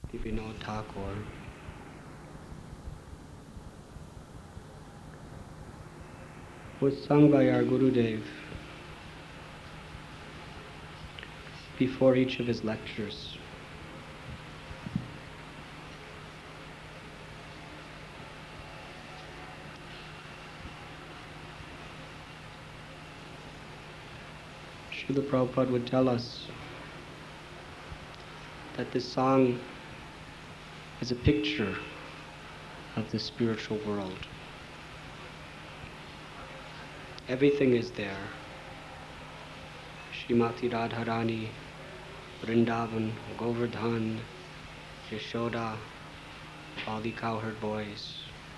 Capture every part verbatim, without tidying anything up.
Vinod Thakur, was sung by our Gurudev before each of his lectures. Srila Prabhupada would tell us that this song is a picture of the spiritual world. Everything is there. Srimati Radharani, Vrindavan, Govardhan, Yashoda, all the cowherd boys.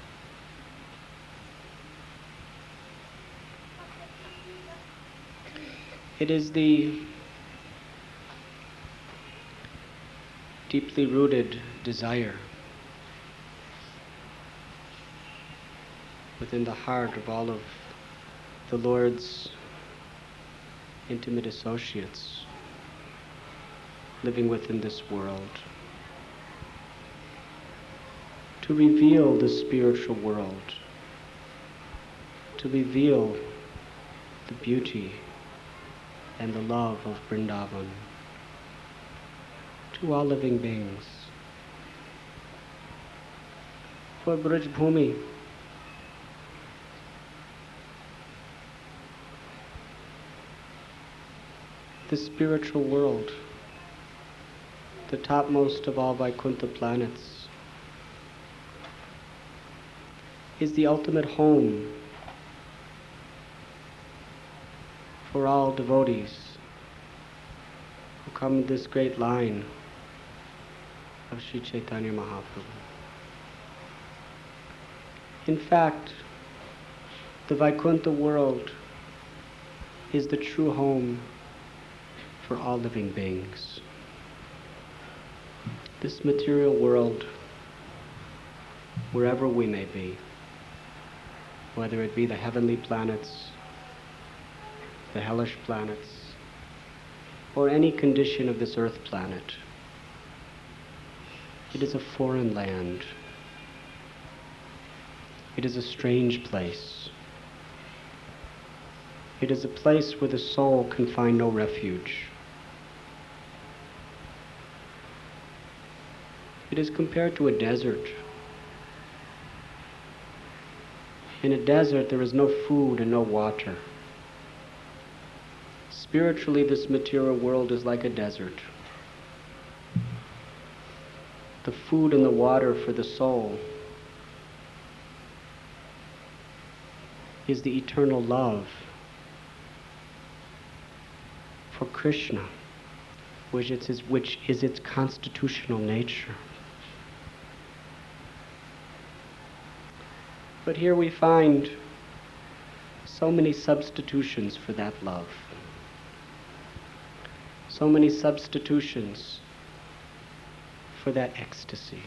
It is the deeply rooted desire within the heart of all of the Lord's intimate associates living within this world to reveal the spiritual world, to reveal the beauty and the love of Vrindavan to all living beings. For Braj Bhumi, the spiritual world, the topmost of all Vaikuntha planets, is the ultimate home for all devotees who come in this great line of Sri Chaitanya Mahaprabhu. In fact, the Vaikuntha world is the true home for all living beings. This material world, wherever we may be, whether it be the heavenly planets, the hellish planets, or any condition of this earth planet, it is a foreign land. It is a strange place. It is a place where the soul can find no refuge. It is compared to a desert. In a desert, there is no food and no water. Spiritually, this material world is like a desert. The food and the water for the soul is the eternal love for Krishna, which is, which is its constitutional nature. But here we find so many substitutions for that love. So many substitutions for that ecstasy.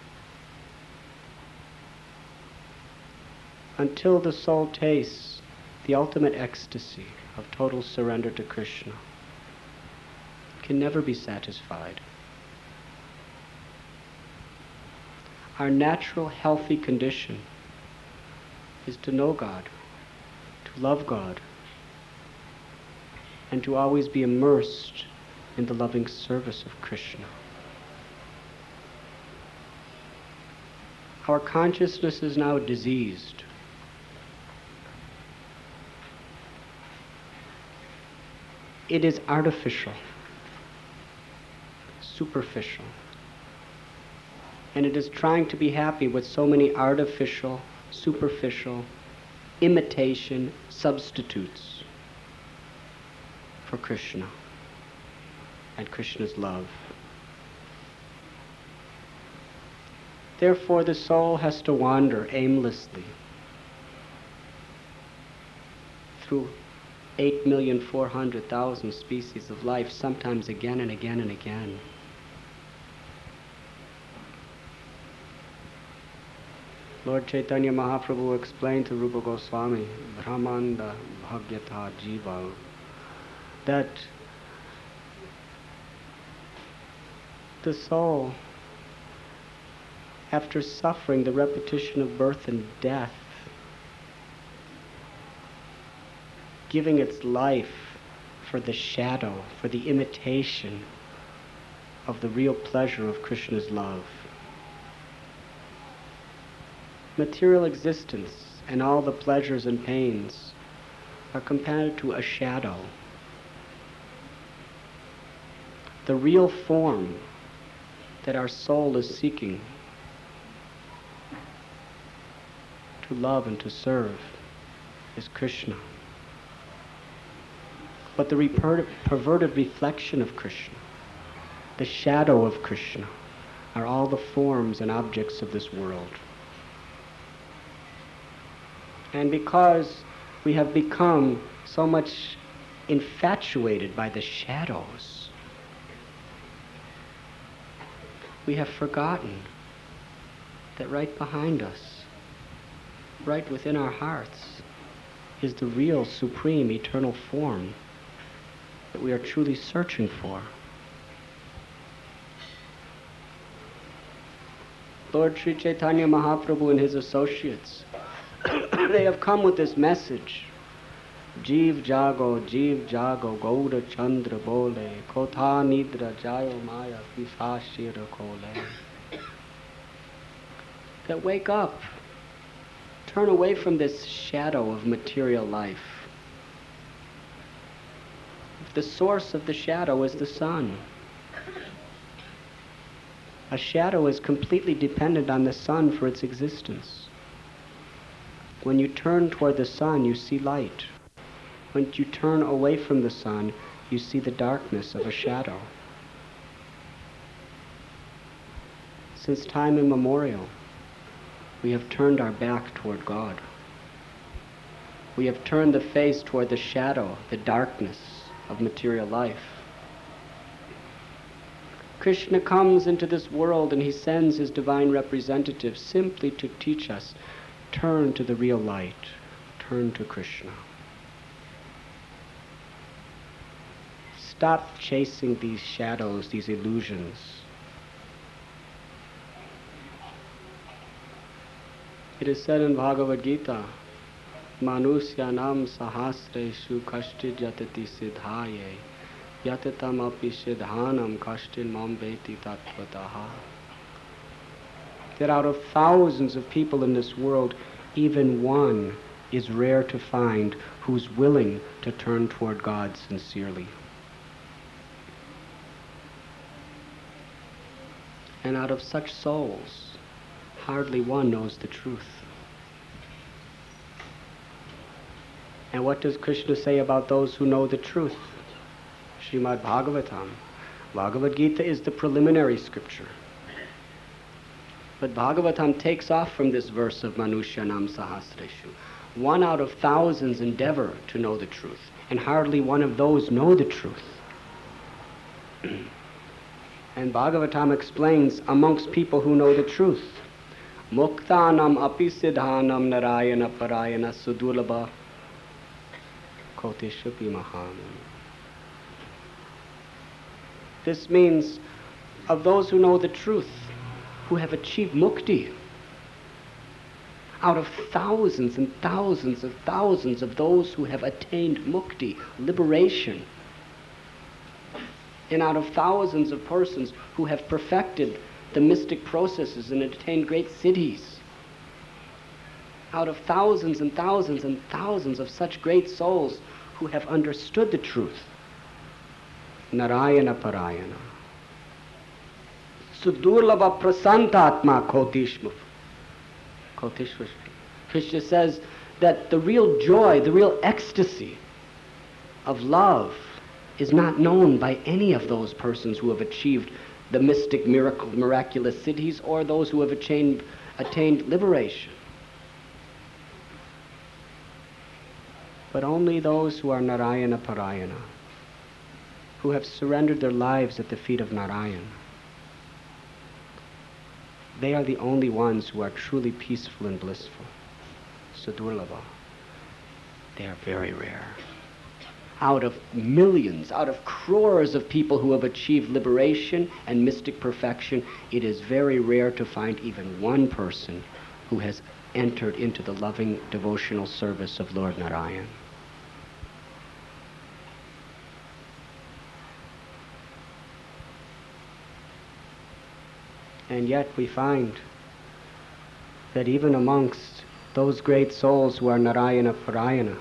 Until the soul tastes the ultimate ecstasy of total surrender to Krishna, it can never be satisfied. Our natural healthy condition is to know God, to love God, and to always be immersed in the loving service of Krishna. Our consciousness is now diseased. It is artificial, superficial, and it is trying to be happy with so many artificial, superficial, imitation substitutes for Krishna and Krishna's love. Therefore, the soul has to wander aimlessly through eight million four hundred thousand species of life, sometimes again and again and again. Lord Chaitanya Mahaprabhu explained to Rupa Goswami, Brahmanda Bhagyata Jiva, that the soul after suffering the repetition of birth and death, giving its life for the shadow, for the imitation of the real pleasure of Krishna's love. Material existence and all the pleasures and pains are compared to a shadow. The real form that our soul is seeking to love and to serve is Krishna. But the reper- perverted reflection of Krishna, the shadow of Krishna, are all the forms and objects of this world. And because we have become so much infatuated by the shadows, we have forgotten that right behind us, right within our hearts, is the real, supreme, eternal form that we are truly searching for. Lord Sri Chaitanya Mahaprabhu and his associates, they have come with this message. Jeev Jago, Jeev Jago, Gauda Chandra Bole, Kotha Nidra Jayo Maya Pisashira Kole. That wake up. Turn away from this shadow of material life. The source of the shadow is the sun. A shadow is completely dependent on the sun for its existence. When you turn toward the sun, you see light. When you turn away from the sun, you see the darkness of a shadow. Since time immemorial, we have turned our back toward God. We have turned the face toward the shadow, the darkness of material life. Krishna comes into this world and he sends his divine representative simply to teach us, turn to the real light, turn to Krishna. Stop chasing these shadows, these illusions. It is said in Bhagavad Gita, Manusyanam sahasreshu kashti jatati siddhaye yatatam api siddhanam kashtin mam veti tattvataha. That out of thousands of people in this world, even one is rare to find who's willing to turn toward God sincerely. And out of such souls, hardly one knows the truth. And what does Krishna say about those who know the truth? Srimad Bhagavatam. Bhagavad Gita is the preliminary scripture. But Bhagavatam takes off from this verse of Manusyanam Sahasreshu. One out of thousands endeavor to know the truth, and hardly one of those know the truth. And Bhagavatam explains amongst people who know the truth, Muktanam api siddhanam narayana parayana sudulabha koteshapi mahanam. This means of those who know the truth, who have achieved mukti, out of thousands and thousands of thousands of those who have attained mukti, liberation, and out of thousands of persons who have perfected the mystic processes and attained great siddhis, out of thousands and thousands and thousands of such great souls who have understood the truth, Narayana Parayana, Sudurlabha Prasantatma Kotishma. Kotishma. Krishna says that the real joy, the real ecstasy of love is not known by any of those persons who have achieved the mystic miracle, miraculous siddhis, or those who have attained, attained liberation. But only those who are Narayana Parayana, who have surrendered their lives at the feet of Narayan. They are the only ones who are truly peaceful and blissful. Sudurlabha. They are very rare. out of millions, out of crores of people who have achieved liberation and mystic perfection, it is very rare to find even one person who has entered into the loving devotional service of Lord Narayan. And yet we find that even amongst those great souls who are Narayana Parayana,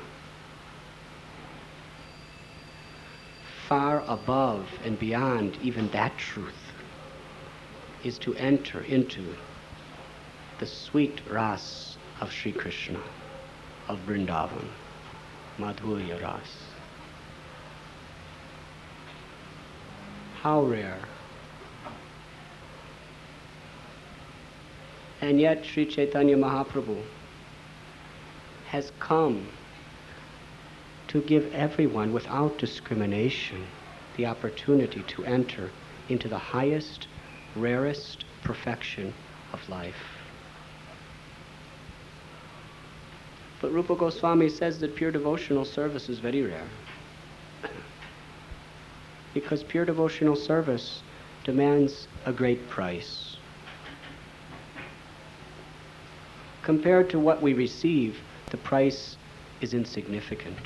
far above and beyond even that truth is to enter into the sweet ras of Sri Krishna, of Vrindavan, Madhurya ras. How rare. And yet Sri Chaitanya Mahaprabhu has come to give everyone, without discrimination, the opportunity to enter into the highest, rarest perfection of life. But Rupa Goswami says that pure devotional service is very rare. Because pure devotional service demands a great price. Compared to what we receive, the price is insignificant.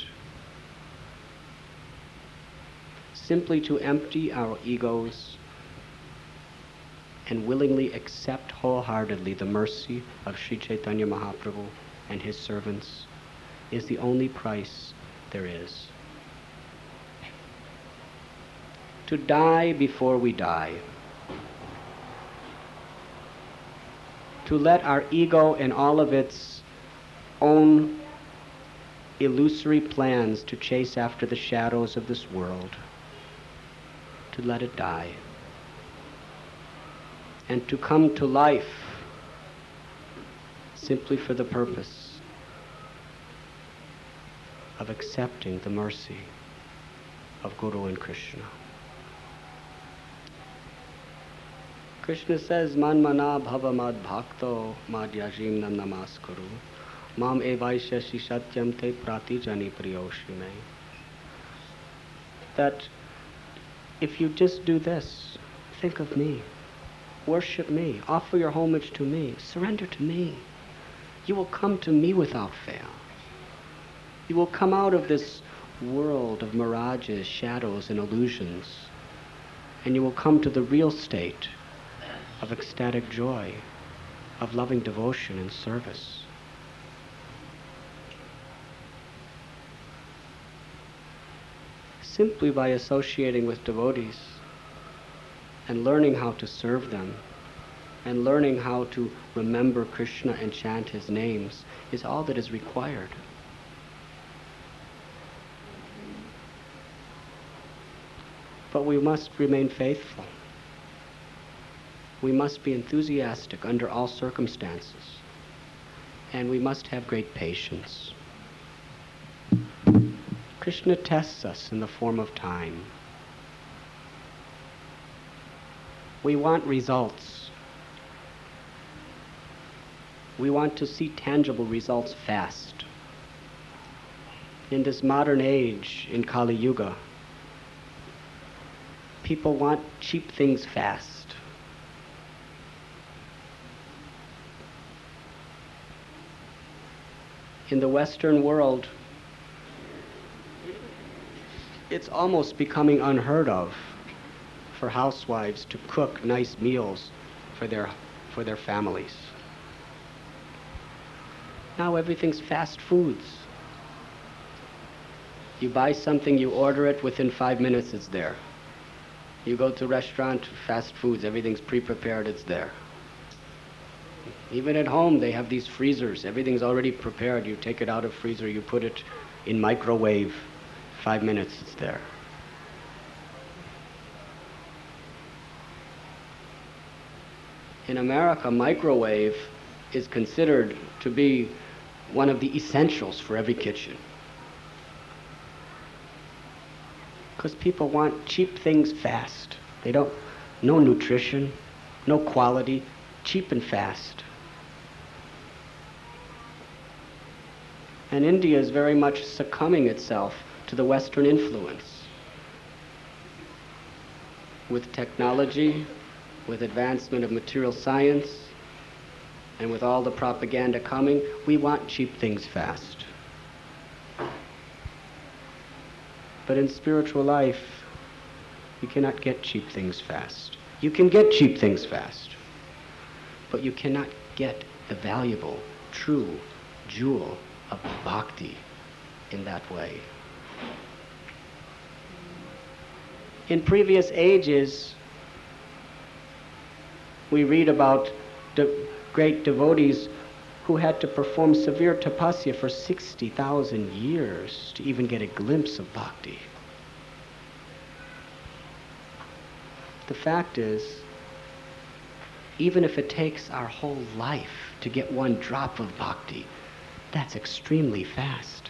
Simply to empty our egos and willingly accept wholeheartedly the mercy of Sri Chaitanya Mahaprabhu and his servants is the only price there is. To die before we die. To let our ego and all of its own illusory plans to chase after the shadows of this world, to let it die, and to come to life simply for the purpose of accepting the mercy of Guru and Krishna. Krishna says, Man mana bhava mad bhakto mad yajim nam namaskuru mam evaisya satyam te pratijani priyoshime. That if you just do this, think of me, worship me, offer your homage to me, surrender to me, you will come to me without fail. You will come out of this world of mirages, shadows, and illusions, and you will come to the real state of ecstatic joy, of loving devotion and service. Simply by associating with devotees and learning how to serve them and learning how to remember Krishna and chant his names is all that is required. But we must remain faithful. We must be enthusiastic under all circumstances, and we must have great patience. Krishna tests us in the form of time. We want results. We want to see tangible results fast. In this modern age, in Kali Yuga, people want cheap things fast. In the Western world, it's almost becoming unheard of for housewives to cook nice meals for their, for their families. Now everything's fast foods. You buy something, you order it, within five minutes it's there. You go to a restaurant, fast foods, everything's pre-prepared, it's there. Even at home, they have these freezers. Everything's already prepared. You take it out of freezer, you put it in microwave. Five minutes, it's there. In America, microwave is considered to be one of the essentials for every kitchen. Because people want cheap things fast. They don't, no nutrition, no quality, cheap and fast. And India is very much succumbing itself to the Western influence. With technology, with advancement of material science, and with all the propaganda coming, we want cheap things fast. But in spiritual life, you cannot get cheap things fast. You can get cheap things fast, but you cannot get the valuable, true jewel of bhakti in that way. In previous ages, we read about de- great devotees who had to perform severe tapasya for sixty thousand years to even get a glimpse of bhakti. The fact is, even if it takes our whole life to get one drop of bhakti, that's extremely fast.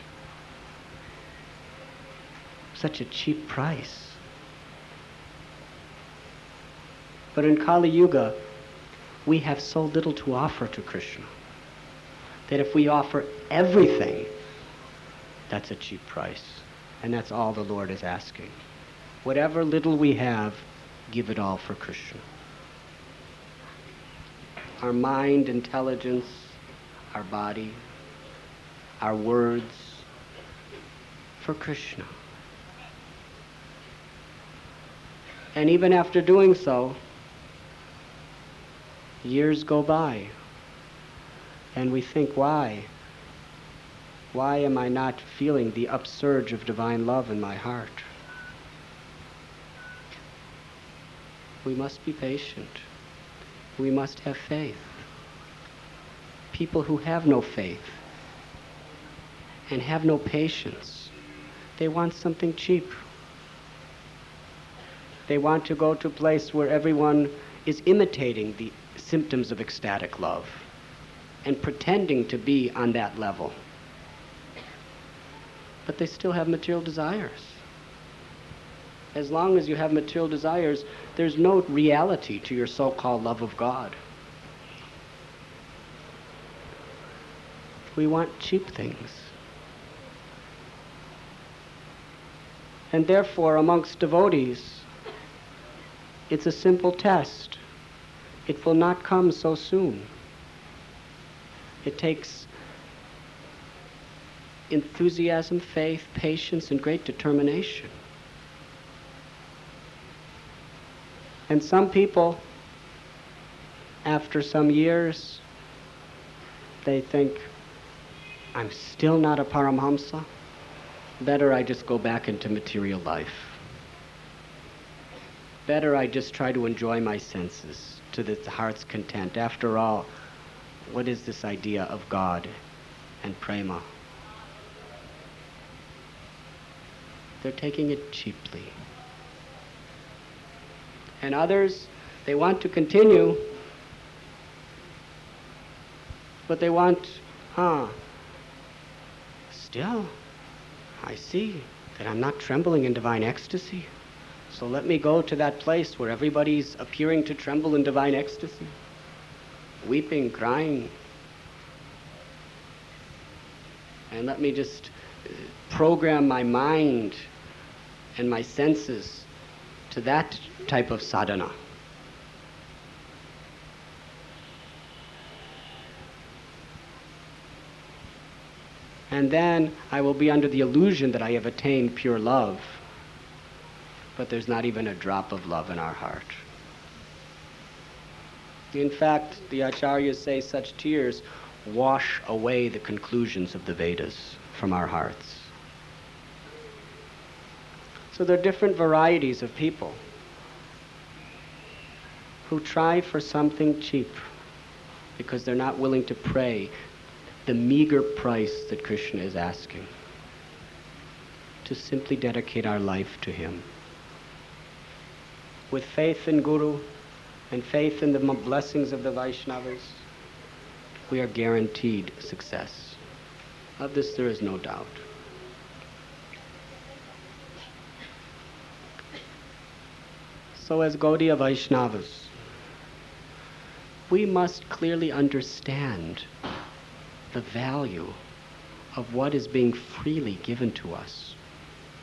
Such a cheap price. But in Kali Yuga, we have so little to offer to Krishna that if we offer everything, that's a cheap price. And that's all the Lord is asking. Whatever little we have, give it all for Krishna. Our mind, intelligence, our body, our words, for Krishna. And even after doing so, years go by, and we think, why? Why am I not feeling the upsurge of divine love in my heart? We must be patient. We must have faith. People who have no faith and have no patience, they want something cheap. They want to go to a place where everyone is imitating the symptoms of ecstatic love and pretending to be on that level. But they still have material desires. As long as you have material desires, there's no reality to your so-called love of God. We want cheap things. And therefore, amongst devotees, it's a simple test. It will not come so soon. It takes enthusiasm, faith, patience, and great determination. And some people, after some years, they think, I'm still not a Paramahamsa. Better I just go back into material life. Better I just try to enjoy my senses to the heart's content. After all, what is this idea of God and prema? They're taking it cheaply. And others, they want to continue, but they want, huh, still, I see that I'm not trembling in divine ecstasy. So let me go to that place where everybody's appearing to tremble in divine ecstasy, weeping, crying. And let me just program my mind and my senses to that type of sadhana. And then I will be under the illusion that I have attained pure love. But there's not even a drop of love in our heart. In fact, the acharyas say such tears wash away the conclusions of the Vedas from our hearts. So there are different varieties of people who try for something cheap because they're not willing to pay the meager price that Krishna is asking, to simply dedicate our life to him. With faith in Guru and faith in the blessings of the Vaishnavas, we are guaranteed success. Of this there is no doubt. So as Gaudiya Vaishnavas, we must clearly understand the value of what is being freely given to us.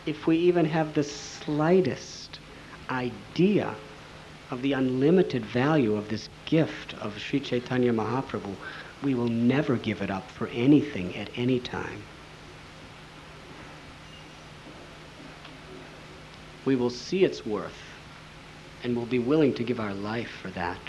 if we even have the slightest idea of the unlimited value of this gift of Sri Chaitanya Mahaprabhu, we will never give it up for anything at any time. We will see its worth and will be willing to give our life for that.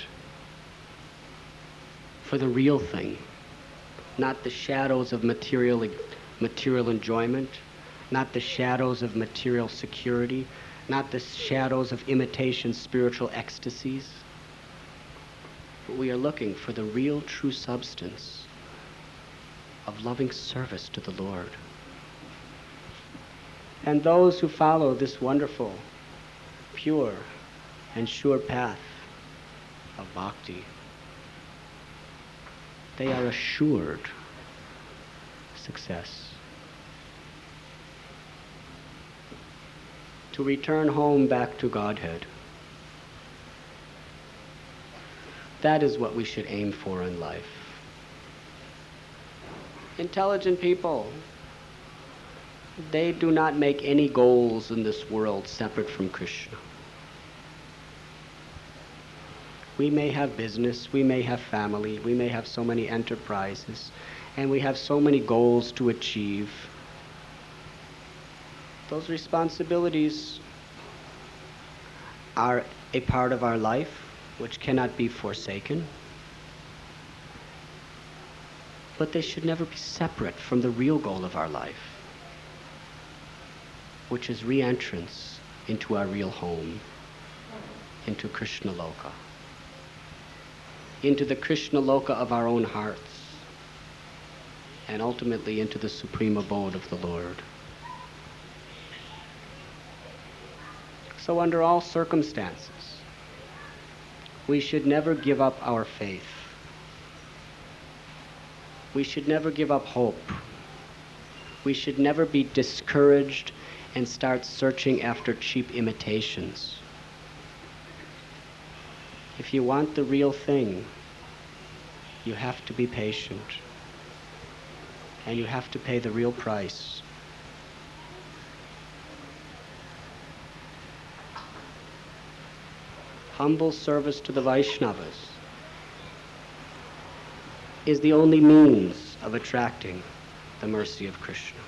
For the real thing, not the shadows of material, material enjoyment, not the shadows of material security, not the shadows of imitation spiritual ecstasies. But we are looking for the real true substance of loving service to the Lord. And those who follow this wonderful, pure, and sure path of bhakti, they are assured success. To return home back to Godhead. That is what we should aim for in life. Intelligent people, they do not make any goals in this world separate from Krishna. We may have business, we may have family, we may have so many enterprises, and we have so many goals to achieve. Those responsibilities are a part of our life which cannot be forsaken, but they should never be separate from the real goal of our life, which is re-entrance into our real home, into Krishna Loka, into the Krishna Loka of our own hearts, and ultimately into the supreme abode of the Lord. So under all circumstances, we should never give up our faith. We should never give up hope. We should never be discouraged and start searching after cheap imitations. If you want the real thing, you have to be patient, and you have to pay the real price. Humble service to the Vaishnavas is the only means of attracting the mercy of Krishna.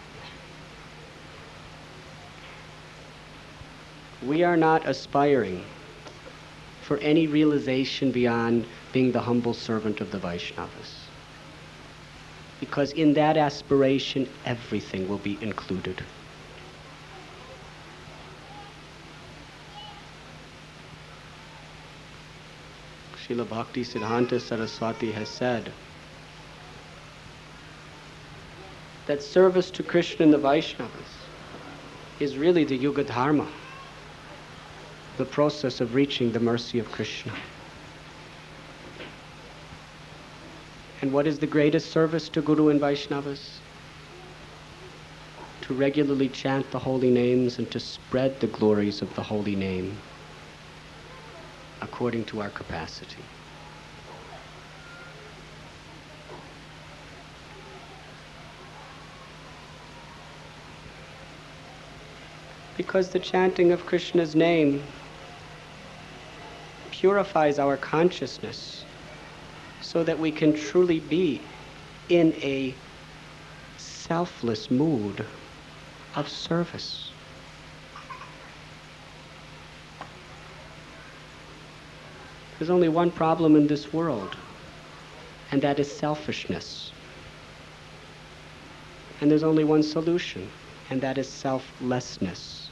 We are not aspiring for any realization beyond being the humble servant of the Vaishnavas, because in that aspiration everything will be included. Srila Bhakti Siddhanta Saraswati has said that service to Krishna and the Vaishnavas is really the Yuga Dharma, the process of reaching the mercy of Krishna. And what is the greatest service to Guru and Vaishnavas? To regularly chant the holy names and to spread the glories of the holy name according to our capacity. Because the chanting of Krishna's name purifies our consciousness so that we can truly be in a selfless mood of service. There's only one problem in this world, and that is selfishness. And there's only one solution, and that is selflessness.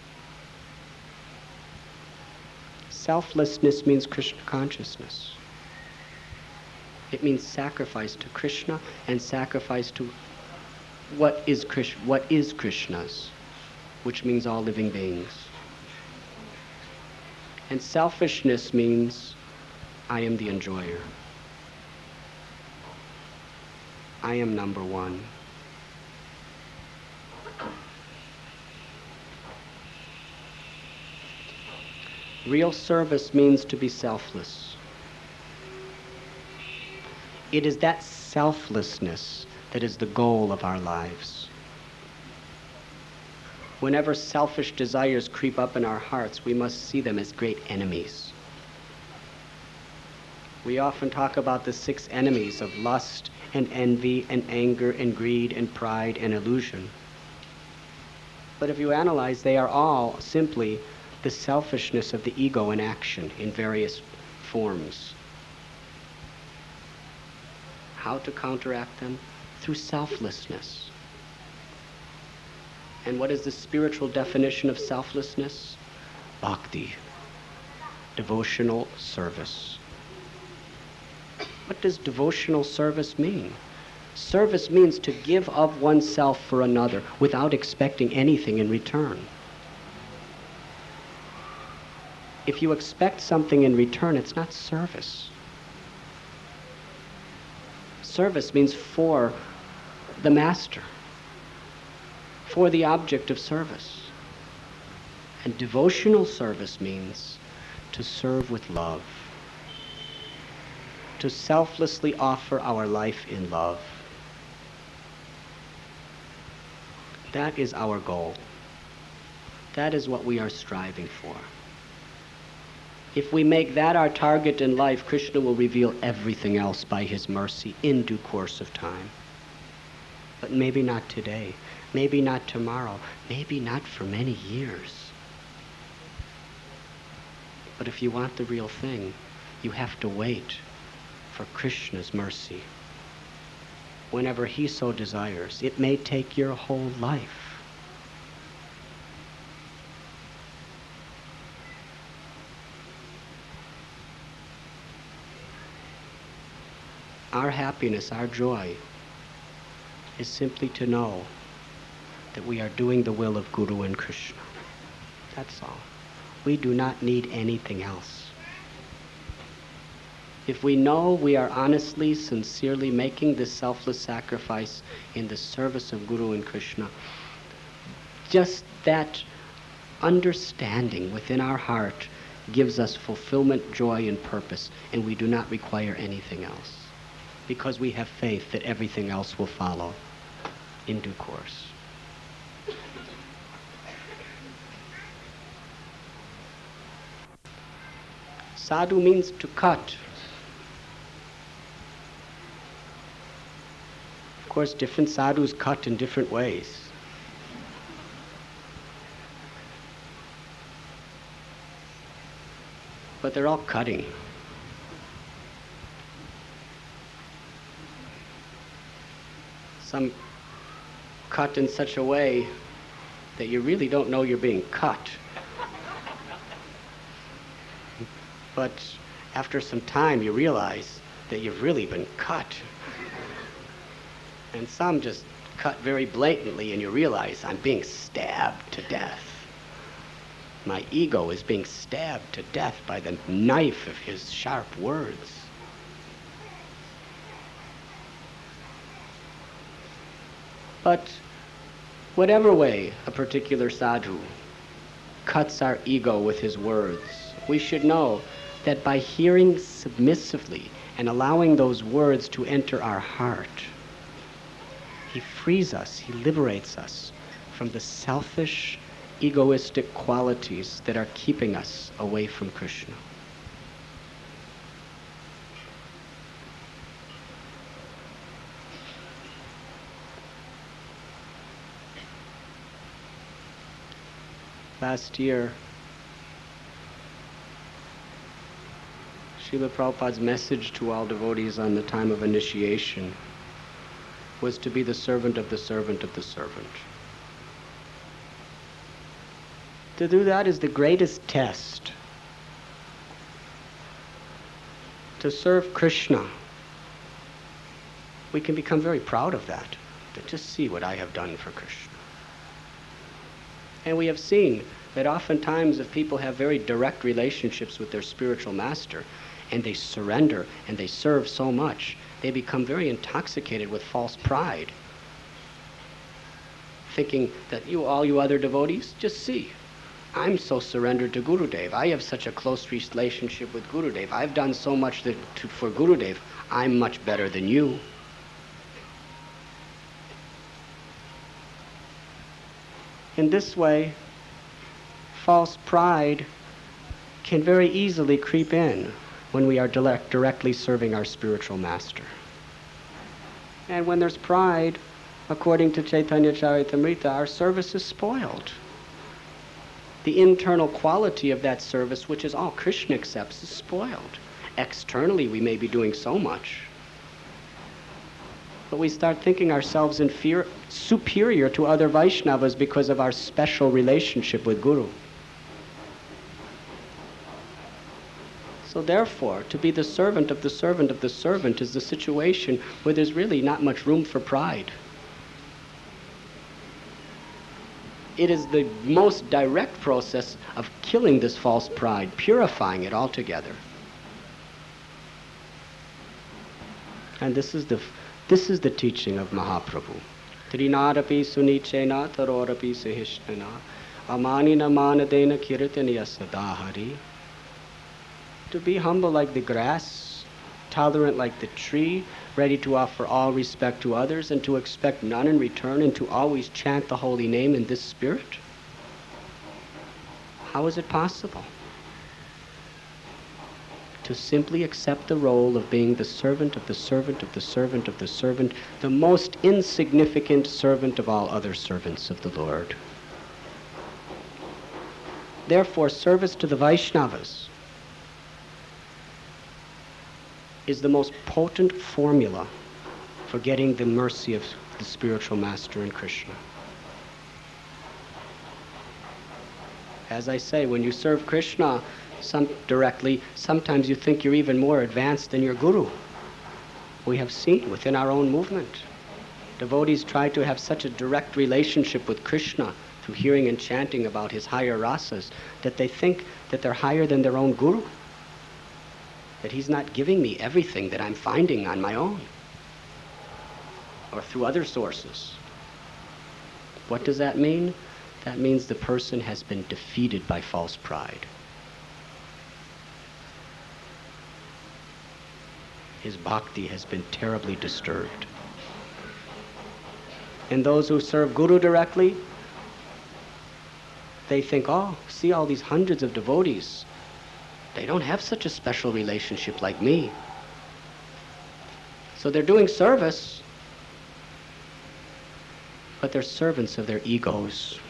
Selflessness means Krishna consciousness. It means sacrifice to Krishna and sacrifice to what is Krishna, what is Krishna's, which means all living beings. And selfishness means I am the enjoyer. I am number one. Real service means to be selfless. It is that selflessness that is the goal of our lives. Whenever selfish desires creep up in our hearts, we must see them as great enemies. We often talk about the six enemies of lust and envy and anger and greed and pride and illusion. But if you analyze, they are all simply the selfishness of the ego in action in various forms. How to counteract them? Through selflessness. And what is the spiritual definition of selflessness? Bhakti, devotional service. What does devotional service mean? Service means to give of oneself for another without expecting anything in return. If you expect something in return, it's not service. Service means for the master, for the object of service. And devotional service means to serve with love, to selflessly offer our life in love. That is our goal. That is what we are striving for. If we make that our target in life, Krishna will reveal everything else by his mercy in due course of time. But maybe not today, maybe not tomorrow, maybe not for many years. But if you want the real thing, you have to wait for Krishna's mercy. Whenever he so desires, it may take your whole life. Our happiness, our joy, is simply to know that we are doing the will of Guru and Krishna. That's all. We do not need anything else. If we know we are honestly, sincerely making this selfless sacrifice in the service of Guru and Krishna, just that understanding within our heart gives us fulfillment, joy, and purpose, and we do not require anything else, because we have faith that everything else will follow in due course. Sadhu means to cut. Of course, different sadhus cut in different ways. But they're all cutting. Some cut in such a way that you really don't know you're being cut. But after some time you realize that you've really been cut. And some just cut very blatantly and you realize, I'm being stabbed to death. My ego is being stabbed to death by the knife of his sharp words. But whatever way a particular sadhu cuts our ego with his words, we should know that by hearing submissively and allowing those words to enter our heart, he frees us, he liberates us from the selfish, egoistic qualities that are keeping us away from Krishna. Last year, Srila Prabhupada's message to all devotees on the time of initiation was to be the servant of the servant of the servant. To do that is the greatest test. To serve Krishna, we can become very proud of that. To just see what I have done for Krishna. And we have seen that oftentimes if people have very direct relationships with their spiritual master and they surrender and they serve so much, they become very intoxicated with false pride, thinking that you, all you other devotees, just see, I'm so surrendered to Gurudev. I have such a close relationship with Gurudev. I've done so much that, to, for Gurudev. I'm much better than you. In this way, false pride can very easily creep in when we are direct, directly serving our spiritual master. And when there's pride, according to Chaitanya Charitamrita, our service is spoiled. The internal quality of that service, which is all Krishna accepts, is spoiled. Externally, we may be doing so much, but we start thinking ourselves inferior, superior to other Vaishnavas because of our special relationship with Guru. So therefore, to be the servant of the servant of the servant is the situation where there's really not much room for pride. It is the most direct process of killing this false pride, purifying it altogether. And this is the this is the teaching of Mahaprabhu. Trinadapi sunichena tarorapi sahishnana amanina manadena kirtaniya sadahari. To be humble like the grass, tolerant like the tree, ready to offer all respect to others and to expect none in return, and to always chant the holy name in this spirit? How is it possible? To simply accept the role of being the servant of the servant of the servant of the servant, the most insignificant servant of all other servants of the Lord. Therefore, service to the Vaishnavas is the most potent formula for getting the mercy of the spiritual master in Krishna. As I say, when you serve Krishna some directly, sometimes you think you're even more advanced than your guru. We have seen within our own movement, devotees try to have such a direct relationship with Krishna through hearing and chanting about his higher rasas that they think that they're higher than their own guru, that he's not giving me everything that I'm finding on my own or through other sources. What does that mean? That means the person has been defeated by false pride. His bhakti has been terribly disturbed. And those who serve Guru directly, they think, oh, see all these hundreds of devotees. They don't have such a special relationship like me. So they're doing service, but they're servants of their egos.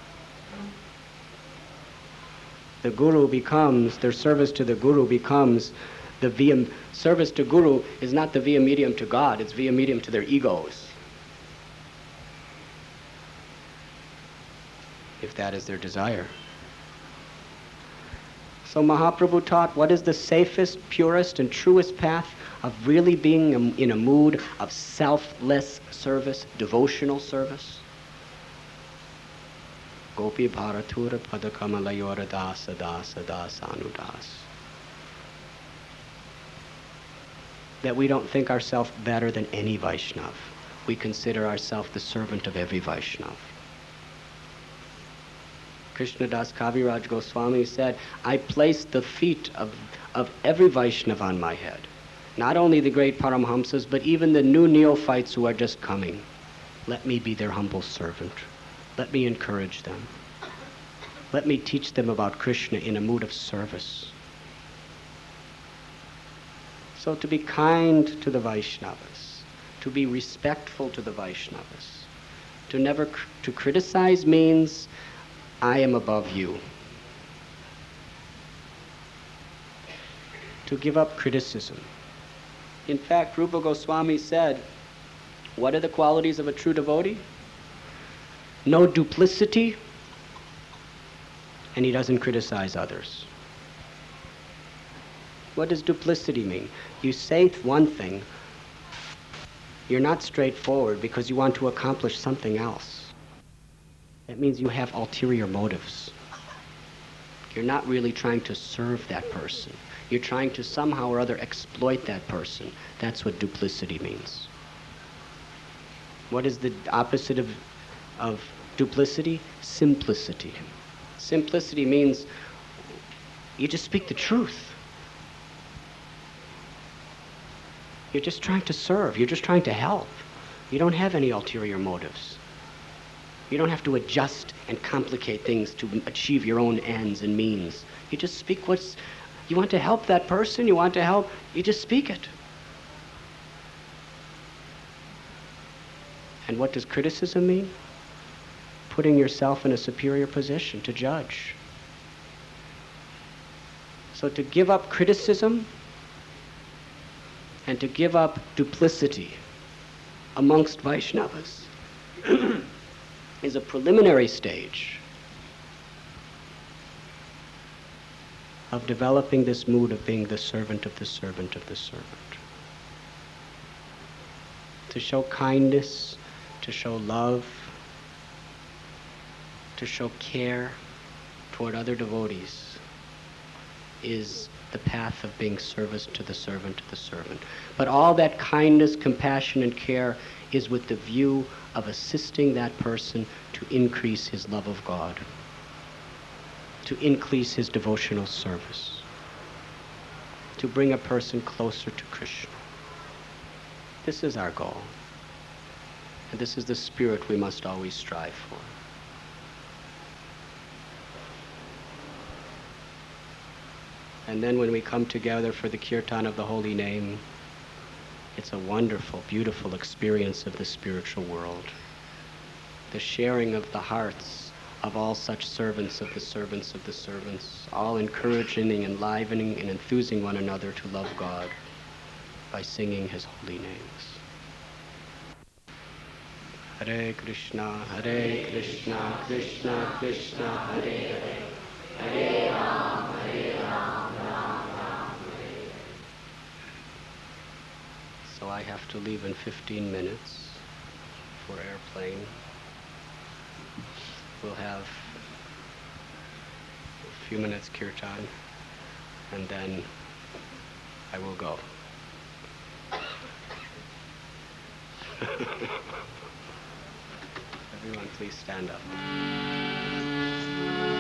The Guru becomes, their service to the Guru becomes the via, service to Guru is not the via medium to God, it's via medium to their egos. If that is their desire. So Mahaprabhu taught what is the safest, purest, and truest path of really being in a mood of selfless service, devotional service. Gopi Bharatura Padakamalayora Dasa Dasa Dasa Anudas. That we don't think ourselves better than any Vaishnav. We consider ourselves the servant of every Vaishnav. Krishnadas Kaviraj Goswami said, I place the feet of, of every Vaishnav on my head. Not only the great Paramhamsas, but even the new neophytes who are just coming. Let me be their humble servant. Let me encourage them. Let me teach them about Krishna in a mood of service. So to be kind to the Vaishnavas, to be respectful to the Vaishnavas, to never cr- to criticize means I am above you. To give up criticism. In fact, Rupa Goswami said, what are the qualities of a true devotee? No duplicity, and he doesn't criticize others. What does duplicity mean? You say one thing, you're not straightforward because you want to accomplish something else. That means you have ulterior motives. You're not really trying to serve that person. You're trying to somehow or other exploit that person. That's what duplicity means. What is the opposite of, of duplicity? Simplicity. Simplicity means you just speak the truth. You're just trying to serve. You're just trying to help. You don't have any ulterior motives. You don't have to adjust and complicate things to achieve your own ends and means. You just speak what's, you want to help that person, you want to help, you just speak it. And what does criticism mean? Putting yourself in a superior position to judge. So to give up criticism and to give up duplicity amongst Vaishnavas is a preliminary stage of developing this mood of being the servant of the servant of the servant. To show kindness, to show love, to show care toward other devotees is the path of being service to the servant of the servant. But all that kindness, compassion, and care is with the view of assisting that person to increase his love of God, to increase his devotional service, to bring a person closer to Krishna. This is our goal. And this is the spirit we must always strive for. And then when we come together for the kirtan of the holy name, it's a wonderful, beautiful experience of the spiritual world. The sharing of the hearts of all such servants of the servants of the servants, all encouraging and enlivening and enthusing one another to love God by singing his holy names. Hare Krishna, Hare Krishna, Krishna Krishna, Hare Hare, Hare Ram, Hare Ram, Ram Ram, Hare Hare. So I have to leave in fifteen minutes for airplane. We'll have a few minutes kirtan, and then I will go. Everyone, please stand up.